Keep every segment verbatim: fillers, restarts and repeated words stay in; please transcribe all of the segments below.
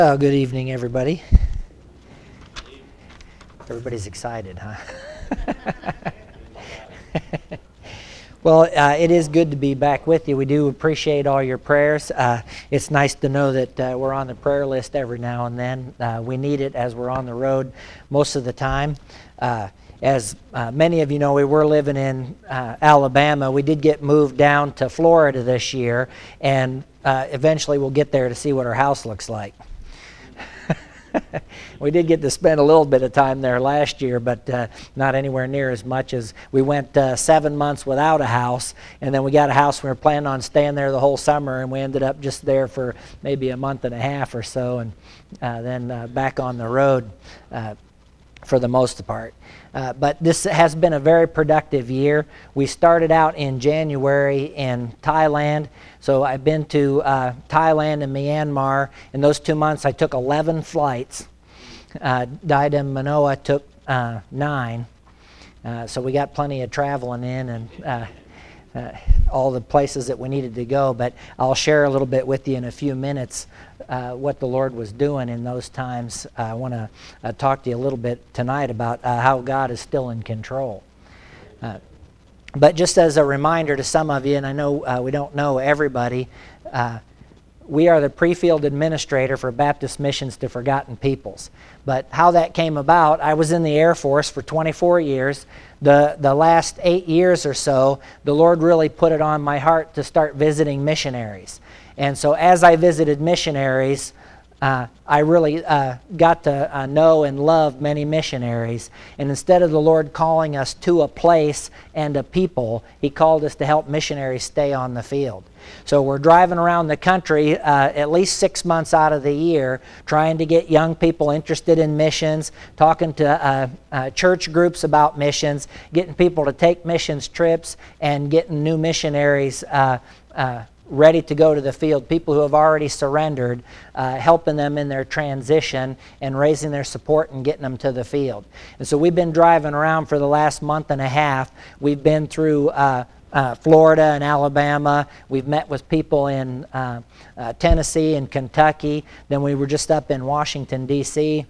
Uh, good evening, everybody. Everybody's excited, huh? Well, uh, it is good to be back with you. We do appreciate all your prayers. Uh, it's nice to know that uh, we're on the prayer list every now and then. Uh, we need it as we're on the road most of the time. Uh, as uh, many of you know, we were living in uh, Alabama. We did get moved down to Florida this year, and uh, eventually we'll get there to see what our house looks like. We did get to spend a little bit of time there last year, but uh, not anywhere near as much as we went uh, seven months without a house, and then we got a house. We were planning on staying there the whole summer, and we ended up just there for maybe a month and a half or so, and uh, then uh, back on the road uh, for the most part. Uh, but this has been a very productive year. We started out in January in Thailand. So I've been to uh, Thailand and Myanmar. In those two months, I took eleven flights. Uh, Diadem Manoa took uh, nine. Uh, so we got plenty of traveling in and uh, uh, all the places that we needed to go. But I'll share a little bit with you in a few minutes uh, what the Lord was doing in those times. Uh, I want to uh, talk to you a little bit tonight about uh, how God is still in control. Uh, But just as a reminder to some of you, and I know uh, we don't know everybody, uh, we are the pre-field administrator for Baptist Missions to Forgotten Peoples. But how that came about, I was in the Air Force for twenty-four years. The, the last eight years or so, the Lord really put it on my heart to start visiting missionaries. And so as I visited missionaries, Uh, I really uh, got to uh, know and love many missionaries. And instead of the Lord calling us to a place and a people, He called us to help missionaries stay on the field. So we're driving around the country uh, at least six months out of the year, trying to get young people interested in missions, talking to uh, uh, church groups about missions, getting people to take missions trips, and getting new missionaries uh, uh, ready to go to the field, people who have already surrendered, uh, helping them in their transition and raising their support and getting them to the field. And so we've been driving around for the last month and a half. We've been through uh, uh, Florida and Alabama. We've met with people in uh, uh, Tennessee and Kentucky. Then we were just up in Washington, D C,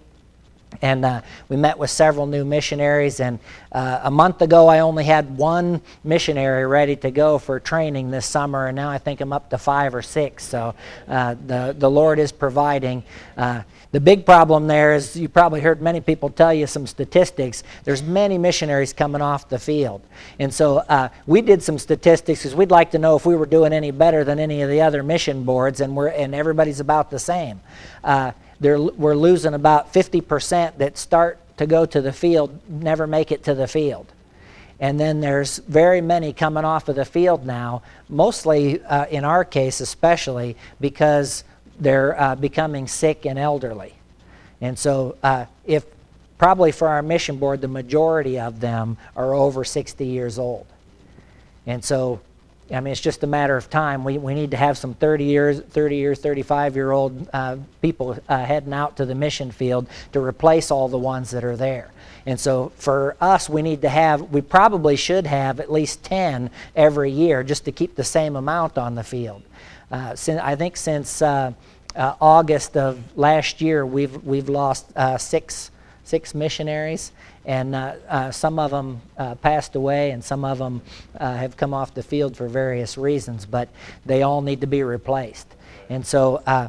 and uh, we met with several new missionaries. And uh, a month ago, I only had one missionary ready to go for training this summer, and now I think I'm up to five or six. So uh, the, the Lord is providing. Uh, the big problem there is, you probably heard many people tell you some statistics. There's many missionaries coming off the field. And so uh, we did some statistics because we'd like to know if we were doing any better than any of the other mission boards, and, we're, and everybody's about the same. Uh, They're, we're losing about fifty percent that start to go to the field, never make it to the field. And then there's very many coming off of the field now, mostly uh, in our case especially, because they're uh, becoming sick and elderly. And so uh, if probably for our mission board, the majority of them are over sixty years old. And so I mean, it's just a matter of time. We we need to have some thirty years, thirty years, thirty-five year old uh, people uh, heading out to the mission field to replace all the ones that are there. And so for us, we need to have, we probably should have at least ten every year just to keep the same amount on the field. Uh, since, I think since uh, uh, August of last year, we've we've lost uh, six six missionaries. And uh, uh, some of them uh, passed away, and some of them uh, have come off the field for various reasons, but they all need to be replaced. And so uh,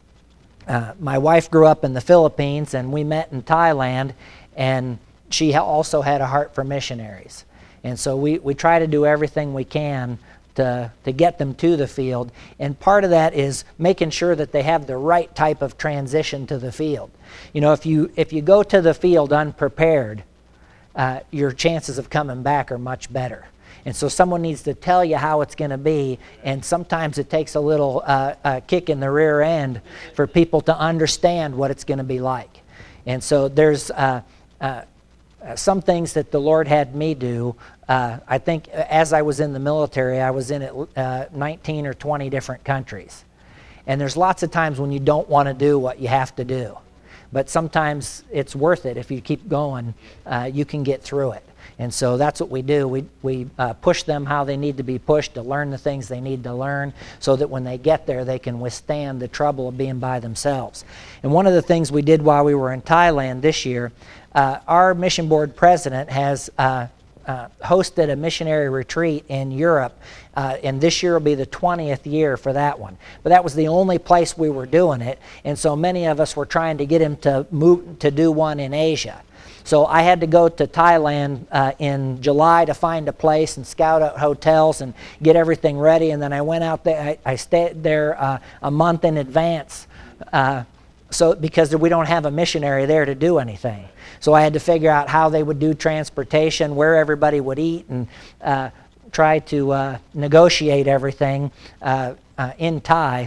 uh, my wife grew up in the Philippines, and we met in Thailand, and she ha- also had a heart for missionaries. And so we, we try to do everything we can to, to get them to the field. And part of that is making sure that they have the right type of transition to the field. You know, if you if you go to the field unprepared, uh, your chances of coming back are much better. And so someone needs to tell you how it's going to be, and sometimes it takes a little uh, uh, kick in the rear end for people to understand what it's going to be like. And so there's uh, uh, some things that the Lord had me do. Uh, I think as I was in the military, I was in it, uh, nineteen or twenty different countries. And there's lots of times when you don't want to do what you have to do. but sometimes it's worth it. If you keep going, uh, you can get through it. And so that's what we do. We, we uh, push them how they need to be pushed to learn the things they need to learn so that when they get there, they can withstand the trouble of being by themselves. And one of the things we did while we were in Thailand this year, uh, our mission board president has uh, uh, hosted a missionary retreat in Europe, uh, and this year will be the twentieth year for that one. But that was the only place we were doing it, and so many of us were trying to get him to move to do one in Asia. So I had to go to Thailand uh, in July to find a place and scout out hotels and get everything ready. And then I went out there. I, I stayed there uh, a month in advance, uh, so because we don't have a missionary there to do anything. So I had to figure out how they would do transportation, where everybody would eat, and uh, try to uh, negotiate everything uh, uh, in Thai.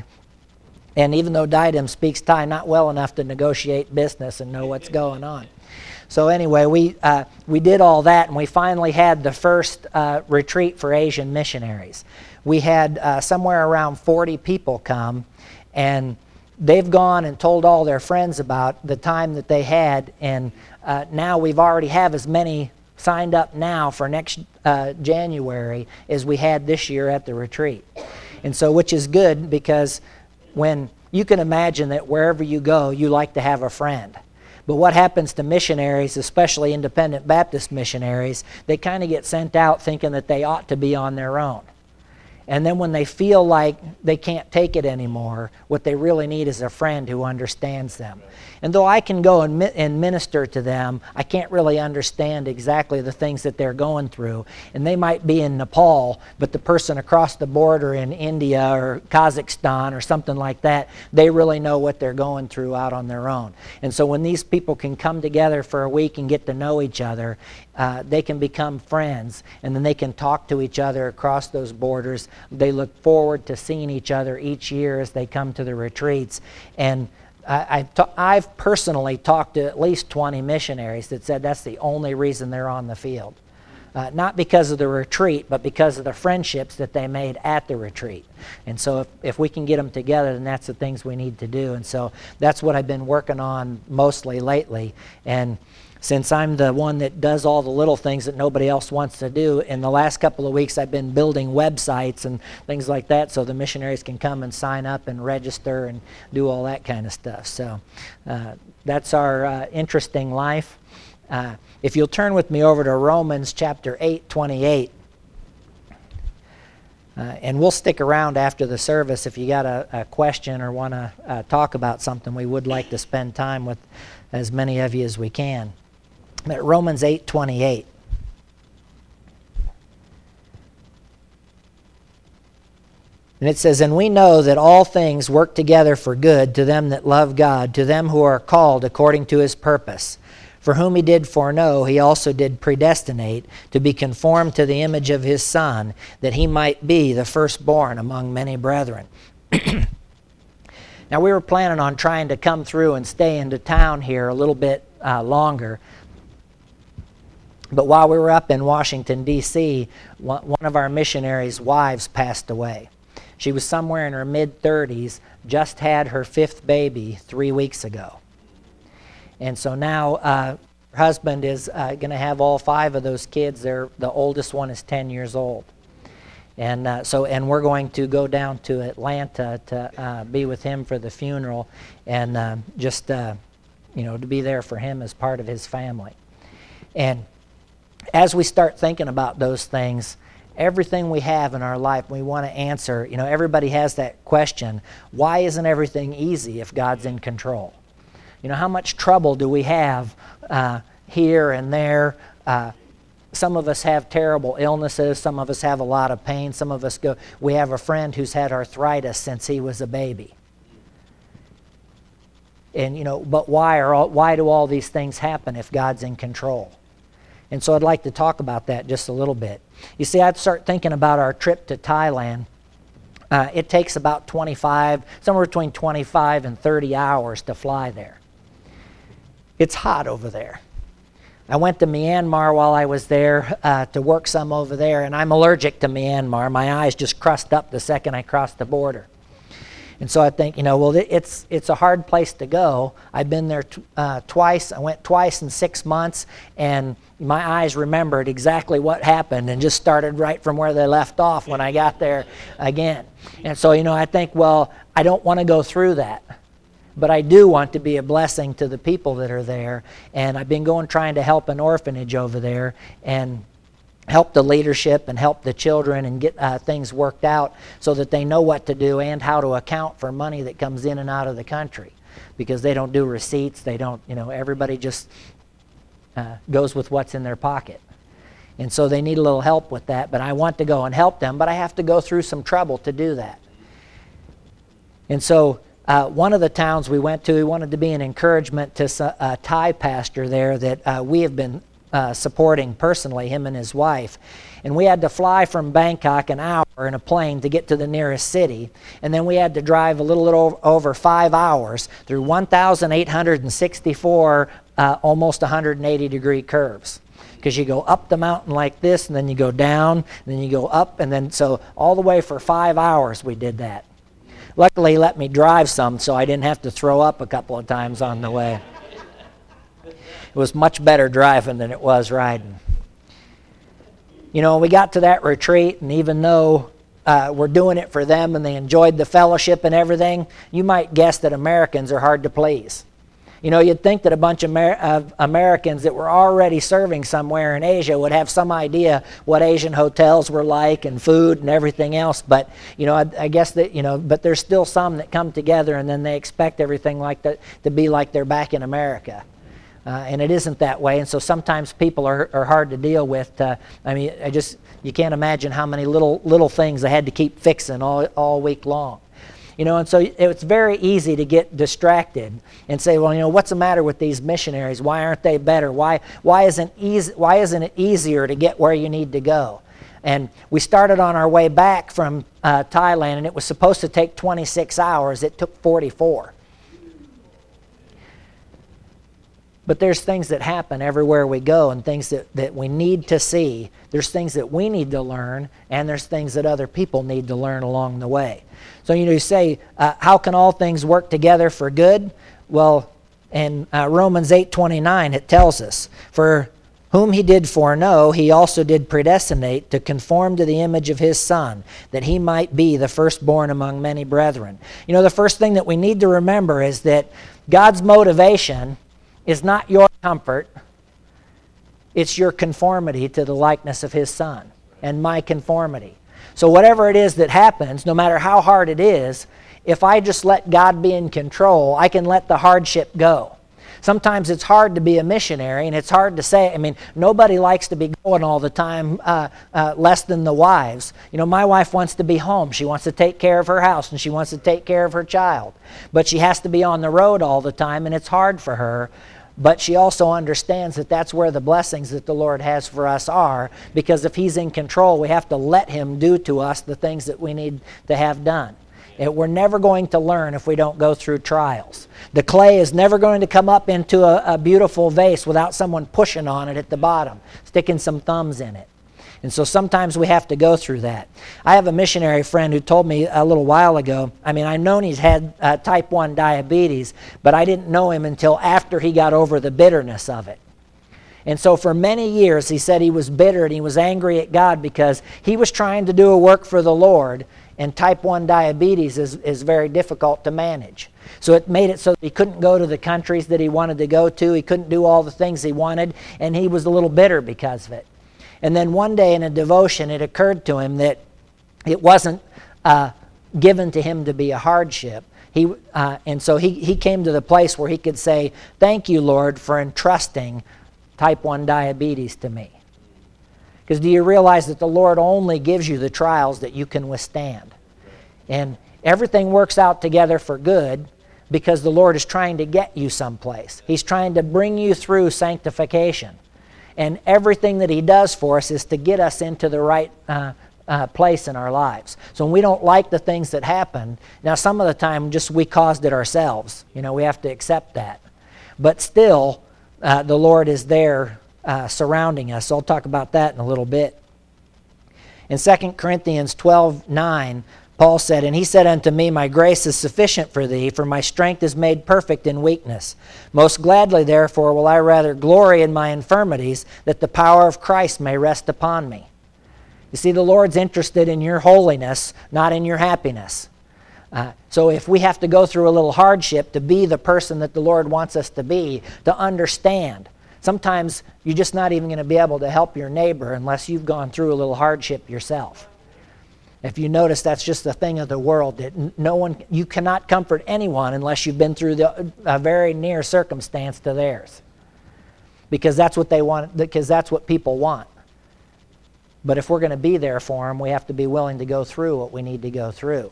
And even though Diadem speaks Thai not well enough to negotiate business and know what's going on. So anyway, we uh, we did all that, and we finally had the first uh, retreat for Asian missionaries. We had uh, somewhere around forty people come, and they've gone and told all their friends about the time that they had, and uh, now we've already have as many signed up now for next uh, January as we had this year at the retreat. And so, which is good, because when you can imagine that wherever you go, you like to have a friend. But what happens to missionaries, especially independent Baptist missionaries, they kind of get sent out thinking that they ought to be on their own. And then when they feel like they can't take it anymore, what they really need is a friend who understands them. And though I can go and, mi- and minister to them, I can't really understand exactly the things that they're going through. And they might be in Nepal, but the person across the border in India or Kazakhstan or something like that, they really know what they're going through out on their own. And so when these people can come together for a week and get to know each other, uh, they can become friends, and then they can talk to each other across those borders. They look forward to seeing each other each year as they come to the retreats. And I, I've, ta- I've personally talked to at least twenty missionaries that said that's the only reason they're on the field. Uh, not because of the retreat, but because of the friendships that they made at the retreat. And so if, if we can get them together, then that's the things we need to do. And so that's what I've been working on mostly lately. And since I'm the one that does all the little things that nobody else wants to do, in the last couple of weeks I've been building websites and things like that so the missionaries can come and sign up and register and do all that kind of stuff. So uh, that's our uh, interesting life. Uh, if you'll turn with me over to Romans chapter eight, twenty-eight. Uh, and we'll stick around after the service if you got a, a question or want to uh, talk about something. We would like to spend time with as many of you as we can. But Romans eight, twenty-eight. And it says, "And we know that all things work together for good to them that love God, to them who are called according to his purpose. For whom he did foreknow, he also did predestinate to be conformed to the image of his Son, that he might be the firstborn among many brethren." Now, we were planning on trying to come through and stay into town here a little bit uh, longer. But while we were up in Washington, D C, one of our missionaries' wives passed away. She was somewhere in her mid-thirties, just had her fifth baby three weeks ago. And so now uh, her husband is uh, going to have all five of those kids. They're, the oldest one is ten years old. And uh, so, and we're going to go down to Atlanta to uh, be with him for the funeral, and uh, just uh, you know, to be there for him as part of his family. And as we start thinking about those things, everything we have in our life, we want to answer. You know, everybody has that question: why isn't everything easy if God's in control? You know, how much trouble do we have uh, here and there? Uh, Some of us have terrible illnesses. Some of us have a lot of pain. Some of us go, we have a friend who's had arthritis since he was a baby. And, you know, but why are all, why do all these things happen if God's in control? And so I'd like to talk about that just a little bit. You see, I'd start thinking about our trip to Thailand. Uh, it takes about twenty-five, somewhere between twenty-five and thirty hours to fly there. It's hot over there. I went to Myanmar while I was there uh, to work some over there, and I'm allergic to Myanmar. My eyes just crust up the second I crossed the border. And so I think, you know, well, it's it's a hard place to go. I've been there t- uh, twice. I went twice in six months, and my eyes remembered exactly what happened and just started right from where they left off when I got there again. And so, you know, I think, well, I don't want to go through that. But I do want to be a blessing to the people that are there. And I've been going trying to help an orphanage over there and help the leadership and help the children and get uh, things worked out so that they know what to do and how to account for money that comes in and out of the country, because they don't do receipts. They don't, you know, everybody just uh, goes with what's in their pocket. And so they need a little help with that, but I want to go and help them, but I have to go through some trouble to do that. And so uh, one of the towns we went to, we wanted to be an encouragement to a Thai pastor there that uh, we have been Uh, supporting personally, him and his wife. And we had to fly from Bangkok an hour in a plane to get to the nearest city. And then we had to drive a little, little over five hours through one thousand eight hundred sixty-four uh, almost one hundred eighty degree curves. Because you go up the mountain like this, and then you go down, and then you go up, and then so all the way for five hours we did that. Luckily, he let me drive some, so I didn't have to throw up a couple of times on the way. It was much better driving than it was riding. You know, we got to that retreat, and even though uh, we're doing it for them and they enjoyed the fellowship and everything, you might guess that Americans are hard to please. You know, you'd think that a bunch of, Amer- of Americans that were already serving somewhere in Asia would have some idea what Asian hotels were like and food and everything else. But, you know, I, I guess that, you know, but there's still some that come together and then they expect everything like that to be like they're back in America. Uh, and it isn't that way, and so sometimes people are, are hard to deal with. Uh, I mean, I just you can't imagine how many little little things I had to keep fixing all all week long, you know. And so it's very easy to get distracted and say, well, you know, what's the matter with these missionaries? Why aren't they better? Why why isn't easy? Why isn't it easier to get where you need to go? And we started on our way back from uh, Thailand, and it was supposed to take twenty-six hours. It took forty-four. But there's things that happen everywhere we go and things that, that we need to see. There's things that we need to learn, and there's things that other people need to learn along the way. So, you know, you say, uh, how can all things work together for good? Well, in uh, Romans eight twenty-nine, it tells us, for whom he did foreknow, he also did predestinate to conform to the image of his Son, that he might be the firstborn among many brethren. You know, the first thing that we need to remember is that God's motivation is not your comfort, it's your conformity to the likeness of his Son, and my conformity. So whatever it is that happens, no matter how hard it is, if I just let God be in control, I can let the hardship go. Sometimes it's hard to be a missionary, and it's hard to say. I mean, nobody likes to be going all the time, uh, uh, less than the wives. You know, my wife wants to be home. She wants to take care of her house, and she wants to take care of her child. But she has to be on the road all the time, and it's hard for her. But she also understands that that's where the blessings that the Lord has for us are, because if he's in control, we have to let him do to us the things that we need to have done. And we're never going to learn if we don't go through trials. The clay is never going to come up into a, a beautiful vase without someone pushing on it at the bottom, sticking some thumbs in it. And so sometimes we have to go through that. I have a missionary friend who told me a little while ago, I mean, I've known he's had uh, type one diabetes, but I didn't know him until after he got over the bitterness of it. And so for many years, he said he was bitter and he was angry at God because he was trying to do a work for the Lord, and type one diabetes is, is very difficult to manage. So it made it so that he couldn't go to the countries that he wanted to go to. He couldn't do all the things he wanted, and he was a little bitter because of it. And then one day in a devotion, it occurred to him that it wasn't uh, given to him to be a hardship. He, uh, and so he, he came to the place where he could say, thank you, Lord, for entrusting type one diabetes to me. Because do you realize that the Lord only gives you the trials that you can withstand? And everything works out together for good because the Lord is trying to get you someplace. He's trying to bring you through sanctification. And everything that he does for us is to get us into the right uh, uh, place in our lives. So when we don't like the things that happen, now some of the time just we caused it ourselves. You know, we have to accept that. But still, uh, the Lord is there uh, surrounding us. So I'll talk about that in a little bit. In Second Corinthians twelve nine, Paul said, "And he said unto me, My grace is sufficient for thee, for my strength is made perfect in weakness. Most gladly, therefore, will I rather glory in my infirmities, that the power of Christ may rest upon me." You see, the Lord's interested in your holiness, not in your happiness. Uh, so if we have to go through a little hardship to be the person that the Lord wants us to be, to understand, sometimes you're just not even going to be able to help your neighbor unless you've gone through a little hardship yourself. If you notice, that's just a thing of the world, that no one, you cannot comfort anyone unless you've been through the, a very near circumstance to theirs, because that's what they want, because that's what people want. But if we're going to be there for them, we have to be willing to go through what we need to go through.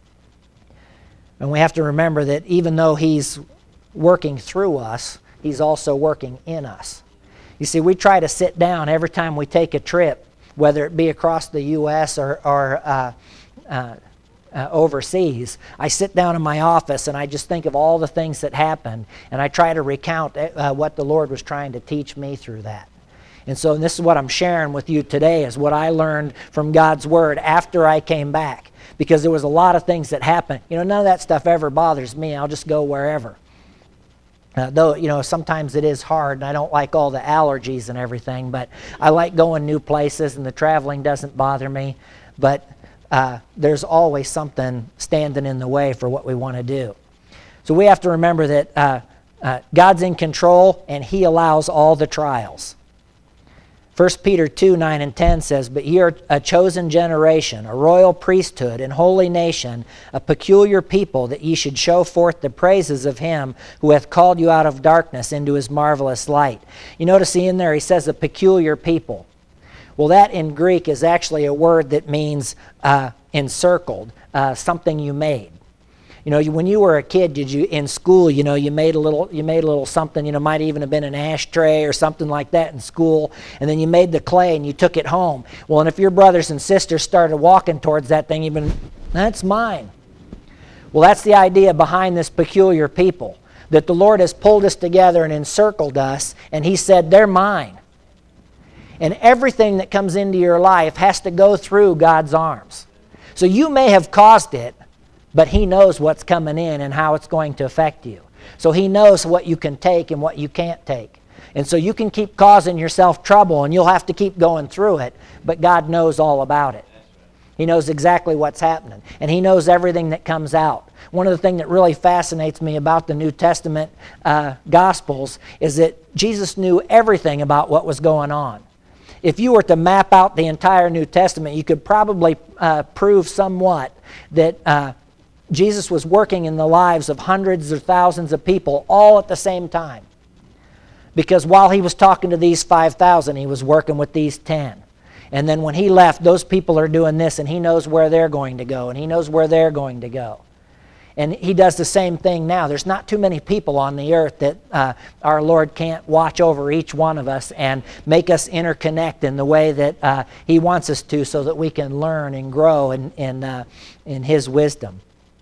And we have to remember that even though He's working through us, He's also working in us. You see, we try to sit down every time we take a trip, whether it be across the U S or, or uh, uh, uh, overseas. I sit down in my office and I just think of all the things that happened, and I try to recount uh, what the Lord was trying to teach me through that. And so this is what I'm sharing with you today, is what I learned from God's Word after I came back. Because there was a lot of things that happened. You know, none of that stuff ever bothers me. I'll just go wherever. Uh, though, you know, sometimes it is hard, and I don't like all the allergies and everything, but I like going new places, and the traveling doesn't bother me. But uh, there's always something standing in the way for what we want to do. So we have to remember that uh, uh, God's in control, and He allows all the trials. First Peter two, nine and ten says, "But ye are a chosen generation, a royal priesthood, and holy nation, a peculiar people, that ye should show forth the praises of Him who hath called you out of darkness into His marvelous light." You notice in there he says a peculiar people. Well, that in Greek is actually a word that means uh, encircled, uh, something you made. You know, you, when you were a kid, did you in school? You know, you made a little, you made a little something. You know, might even have been an ashtray or something like that in school. And then you made the clay and you took it home. Well, and if your brothers and sisters started walking towards that thing, you've been, that's mine. Well, that's the idea behind this peculiar people, that the Lord has pulled us together and encircled us, and He said, they're mine. And everything that comes into your life has to go through God's arms. So you may have caused it, but He knows what's coming in and how it's going to affect you. So He knows what you can take and what you can't take. And so you can keep causing yourself trouble, and you'll have to keep going through it, but God knows all about it. He knows exactly what's happening, and He knows everything that comes out. One of the things that really fascinates me about the New Testament uh, Gospels is that Jesus knew everything about what was going on. If you were to map out the entire New Testament, you could probably uh, prove somewhat that uh, Jesus was working in the lives of hundreds or thousands of people all at the same time. Because while He was talking to these five thousand, He was working with these ten. And then when He left, those people are doing this, and He knows where they're going to go, and He knows where they're going to go. And He does the same thing now. There's not too many people on the earth that uh, our Lord can't watch over each one of us and make us interconnect in the way that uh, He wants us to, so that we can learn and grow in, in, uh, in His wisdom.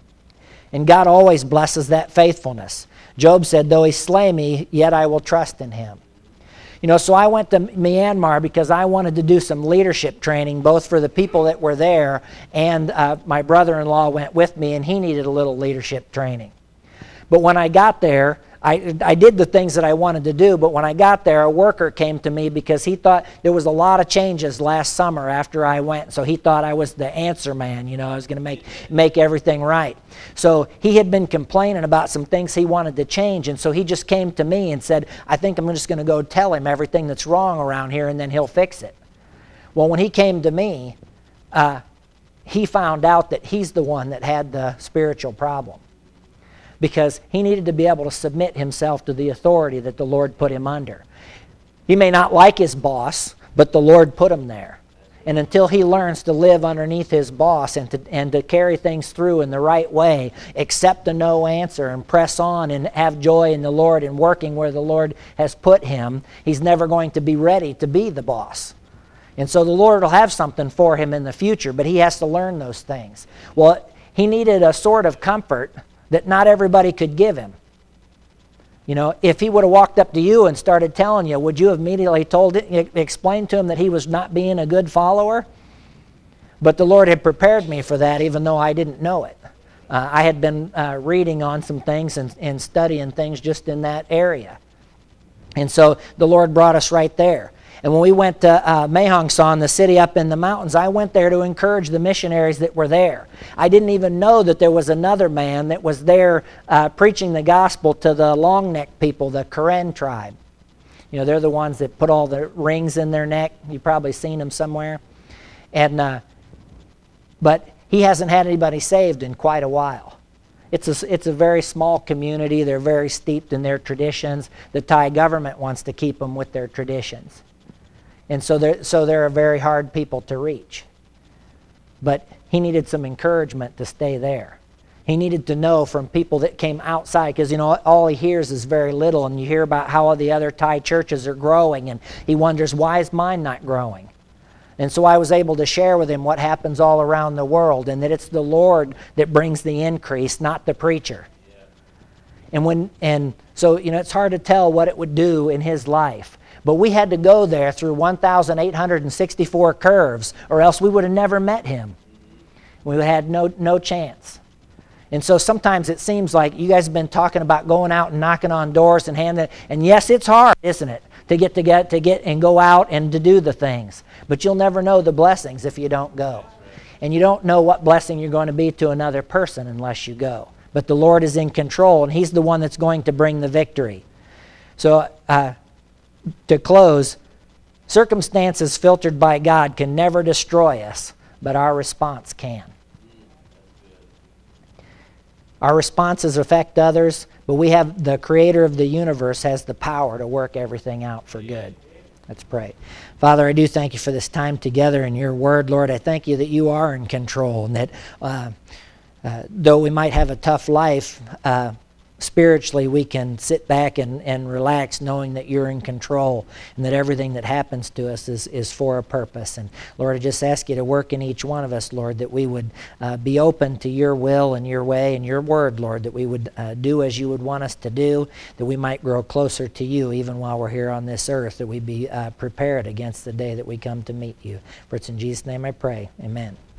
And God always blesses that faithfulness. Job said, "Though He slay me, yet I will trust in Him." You know, so I went to Myanmar because I wanted to do some leadership training, both for the people that were there, and uh, my brother-in-law went with me, and he needed a little leadership training. But when I got there, I, I did the things that I wanted to do, but when I got there, a worker came to me because he thought there was a lot of changes last summer after I went, so he thought I was the answer man, you know, I was going to make, make everything right. So he had been complaining about some things he wanted to change, and so he just came to me and said, "I think I'm just going to go tell him everything that's wrong around here, and then he'll fix it." Well, when he came to me, uh, he found out that he's the one that had the spiritual problem, because he needed to be able to submit himself to the authority that the Lord put him under. He may not like his boss, but the Lord put him there. And until he learns to live underneath his boss and to, and to carry things through in the right way, accept a no answer and press on and have joy in the Lord and working where the Lord has put him, he's never going to be ready to be the boss. And so the Lord will have something for him in the future, but he has to learn those things. Well, he needed a sort of comfort that not everybody could give him. You know, if he would have walked up to you and started telling you, would you have immediately told it, explained to him that he was not being a good follower? But the Lord had prepared me for that even though I didn't know it. Uh, I had been uh, reading on some things and, and studying things just in that area. And so the Lord brought us right there. And when we went to uh, Mahong Son, the city up in the mountains, I went there to encourage the missionaries that were there. I didn't even know that there was another man that was there uh, preaching the gospel to the long neck people, the Karen tribe. You know, they're the ones that put all the rings in their neck. You've probably seen them somewhere. And uh, but he hasn't had anybody saved in quite a while. It's a, it's a very small community. They're very steeped in their traditions. The Thai government wants to keep them with their traditions. And so they're, so they're a very hard people to reach. But he needed some encouragement to stay there. He needed to know from people that came outside, because, you know, all he hears is very little, and you hear about how all the other Thai churches are growing, and he wonders, why is mine not growing? And so I was able to share with him what happens all around the world, and that it's the Lord that brings the increase, not the preacher. Yeah. And when and so, you know, it's hard to tell what it would do in his life. But we had to go there through one thousand eight hundred sixty-four curves, or else we would have never met him. We had no no chance. And so sometimes it seems like you guys have been talking about going out and knocking on doors and handing, and yes, it's hard, isn't it, to get to get to get and go out and to do the things. But you'll never know the blessings if you don't go. And you don't know what blessing you're going to be to another person unless you go. But the Lord is in control, and he's the one that's going to bring the victory. So uh, to close, circumstances filtered by God can never destroy us, but our response can. Our responses affect others, but we have the creator of the universe has the power to work everything out for good. Let's pray. Father, I do thank you for this time together in your word. Lord, I thank you that you are in control, and that uh, uh, though we might have a tough life, uh, spiritually we can sit back and, and relax knowing that you're in control and that everything that happens to us is, is for a purpose. And Lord, I just ask you to work in each one of us, Lord, that we would uh, be open to your will and your way and your word, Lord, that we would uh, do as you would want us to do, that we might grow closer to you even while we're here on this earth, that we be uh, prepared against the day that we come to meet you. For it's in Jesus' name I pray. Amen.